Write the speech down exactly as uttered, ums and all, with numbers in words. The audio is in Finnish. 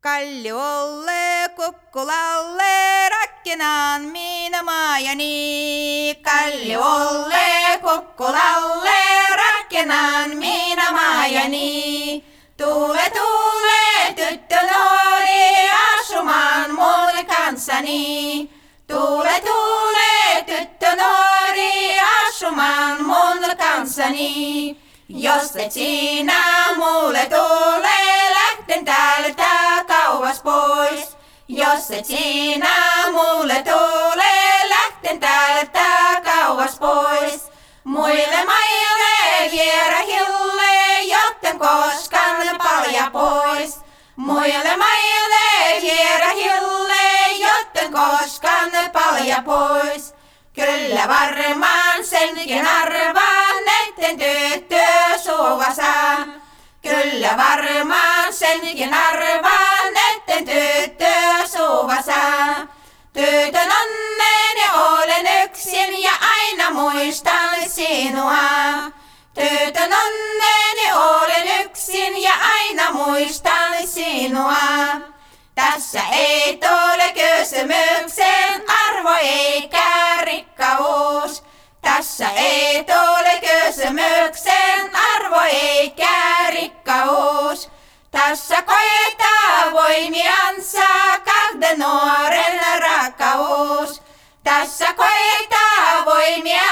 Kalliolle, kukkulalle, rakkinaan minä maajani. Kalliolle, kukkulalle, rakkinaan minä maajani. Tuule, tuule, tyttö nuori, asumaan mun kanssani. Tuule, tuule, tyttö nuori, asumaan mun kanssani. Jos et sinä mulle tule, lähten täältä kauas pois. Jos et sinä mulle tule, lähten täältä kauas pois. Muille maille vierahille, jotten koskaan palja pois. Muille maille vierahille, jotten koskaan palja pois. Kyllä varmaan senkin arvaan, etten tyttö suvassa. Kyllä varmaan senkin arvaan, etten tyttö suvassa. Tytön onneni olen yksin ja aina muistan sinua. Tytön onneni olen yksin ja aina muistan sinua. Tässä ei tule kysymykseen arvo eikä rikkaus. Tässä ei tule kysymykseen arvo eikä rikkaus. Tässä koetaan voimiansa kahden nuoren rakkaus. Tässä koetaan voimiansa